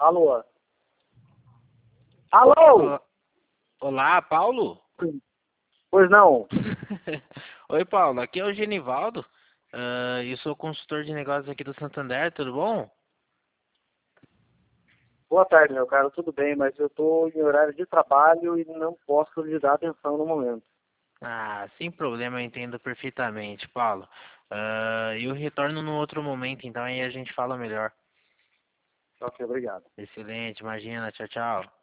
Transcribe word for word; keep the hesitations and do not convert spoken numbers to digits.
Alô? Alô? Olá, Paulo? Pois não. Oi, Paulo, aqui é o Genivaldo. Ah, eu sou consultor de negócios aqui do Santander, tudo bom? Boa tarde, meu caro. Tudo bem, mas eu estou em horário de trabalho e não posso lhe dar atenção no momento. Ah, sem problema, eu entendo perfeitamente, Paulo. Ah, eu retorno num outro momento, então aí a gente fala melhor. Ok, obrigado. Excelente, imagina, tchau, tchau.